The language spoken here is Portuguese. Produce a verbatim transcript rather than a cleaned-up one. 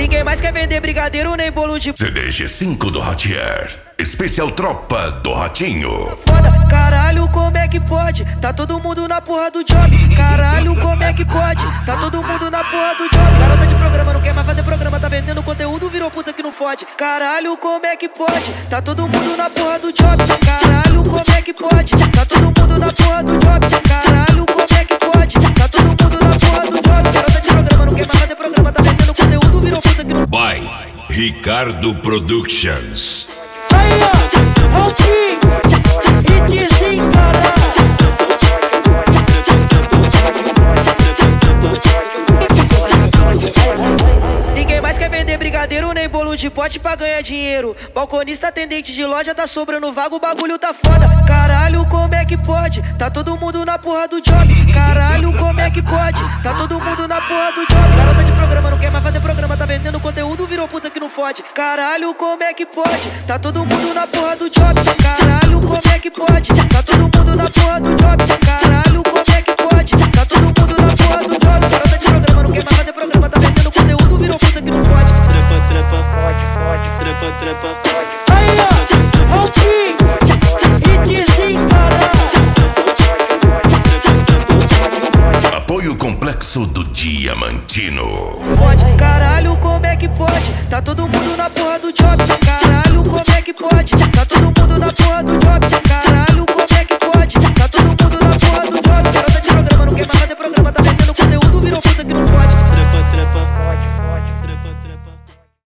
Ninguém mais quer vender brigadeiro nem bolo de C D G cinco do Ratier, especial Tropa do Ratinho. Foda, caralho, como é que pode? Tá todo mundo na porra do job. Caralho, como é que pode? Tá todo mundo na porra do job. Garota de programa não quer mais fazer programa, tá vendendo conteúdo, virou puta que não fode. Caralho, como é que pode? Tá todo mundo na porra do job. Caralho, como é que pode? Tá todo mundo na porra do job. Caralho, como é que pode? Tá todo mundo na porra do job. Garota de programa não quer mais fazer programa, tá vendendo conteúdo, virou puta que não fode. By Ricardo Productions. Aí ó, é o Tico, e desencara. Ninguém mais quer vender brigadeiro nem bolo de pote pra ganhar dinheiro. Balconista, atendente de loja, tá sobrando vago, o bagulho tá foda. Caralho, como é que pode? Tá todo mundo na porra do job. Caralho, como é que pode? Tá todo mundo na porra do job. Garota de programa não quer mais fazer programa, tá vendendo conteúdo, virou puta que não fode. Caralho, como é que pode? Tá todo mundo na porra do job. Caralho, como é que pode? Tá todo mundo na porra do job. Caralho, como é que pode? Tá todo mundo na porra do job. Garota de programa não quer mais fazer programa, tá vendendo conteúdo, virou puta que não fode. Trepa, trepa, pode, pode, trepa, trepa, pode. Aí ó, é o Tico, e desencara. Apoio Complexo do Diamantino. Pode, caralho, como é que pode? Tá todo mundo na porra do job. Caralho, como é que pode?